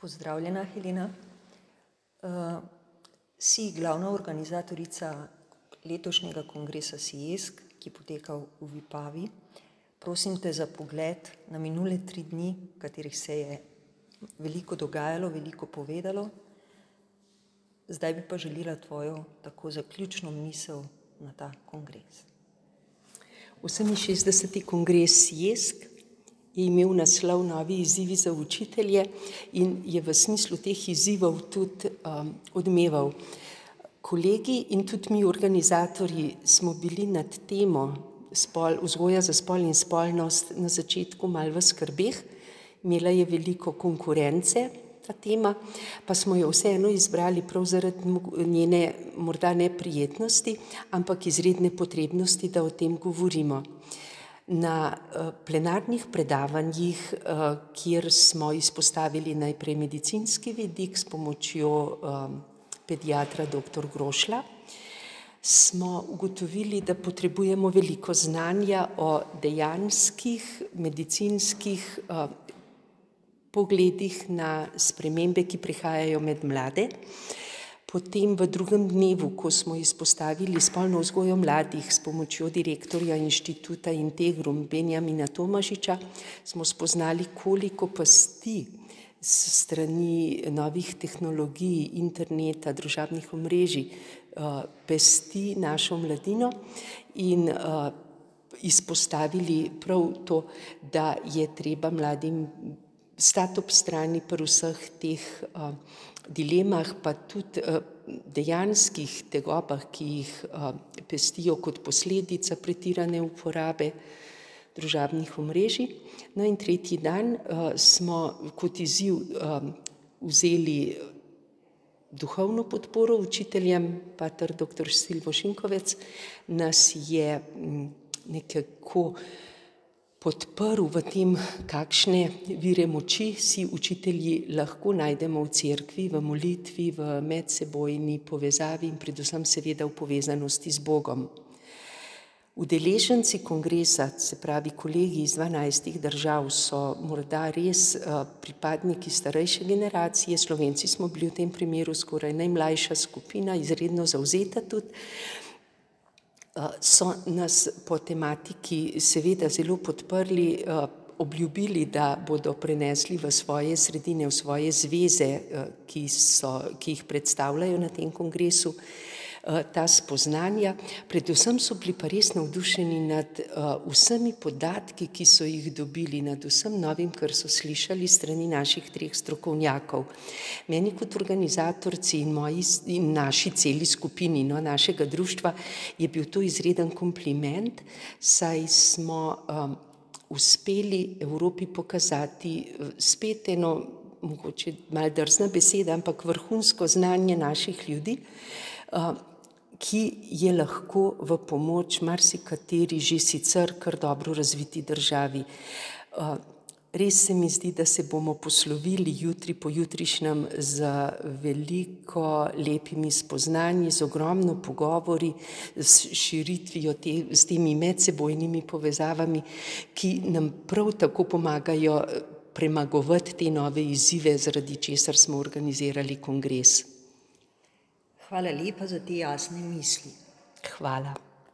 Pozdravljena, Helena. Si glavna organizatorica letošnjega kongresa SIESK, ki je potekal v Vipavi. Prosim te za pogled na minule 3 dni, v katerih se je veliko dogajalo, veliko povedalo. Zdaj bi pa želela tvojo tako zaključno misel na ta kongres. 68. kongres SIESK je imel naslov Novi izzivi za učitelje in je v smislu teh izzivov tudi odmeval. Kolegi in tudi mi organizatorji smo bili nad temo vzgoja za spol in spolnost na začetku malo v skrbeh. Imela je veliko konkurence ta tema, pa smo jo vseeno izbrali prav zaradi njene morda neprijetnosti, ampak izredne potrebnosti, da o tem govorimo. Na plenarnih predavanjih, kjer smo izpostavili najprej medicinski vidik s pomočjo pediatra dr. Grošlja, smo ugotovili, da potrebujemo veliko znanja o dejanskih medicinskih pogledih na spremembe, ki prihajajo med mlade. Potem v drugem dnevu, ko smo izpostavili spolno vzgojo mladih s pomočjo direktorja inštituta Integrum Benjamina Tomažiča, smo spoznali, koliko pasti s strani novih tehnologij, interneta, družabnih omrežij pesti našo mladino in izpostavili prav to, da je treba mladim stati ob strani pri vseh teh dilemah, pa tudi dejanskih tegobah, ki jih pestijo kot posledica pretirane uporabe družabnih omrežij. No in tretji dan smo kot izziv vzeli duhovno podporo učiteljem. Pater dr. Silvo Šinkovec nas je nekako podprl v tem, kakšne vire moči si učitelji lahko najdemo v cerkvi, v molitvi, v medsebojni povezavi in predvsem seveda v povezanosti z Bogom. Udeleženci kongresa, se pravi kolegi iz 12 držav, so morda res pripadniki starejše generacije. Slovenci smo bili v tem primeru skoraj najmlajša skupina, izredno zavzeta tudi. So nas po tematiki seveda zelo podprli, obljubili, da bodo prenesli v svoje sredine, v svoje zveze, ki jih predstavljajo na tem kongresu, ta spoznanja. Predvsem so bili pa res navdušeni nad vsemi podatki, ki so jih dobili, nad vsem novim, kar so slišali strani naših 3 strokovnjakov. Meni kot organizatorci in naši celi skupini, našega društva, je bil to izreden kompliment, saj smo uspeli Evropi pokazati spet eno, mogoče malo drzna beseda, ampak vrhunsko znanje naših ljudi, ki je lahko v pomoč marsikateri že sicer kar dobro razviti državi. Res se mi zdi, da se bomo poslovili jutri pojutrišnjem z veliko lepimi spoznanji, z ogromno pogovori, s širitvijo s temi medsebojnimi povezavami, ki nam prav tako pomagajo premagovati te nove izzive, zaradi česar smo organizirali kongres. Hvala lepa za te jasne misli. Hvala.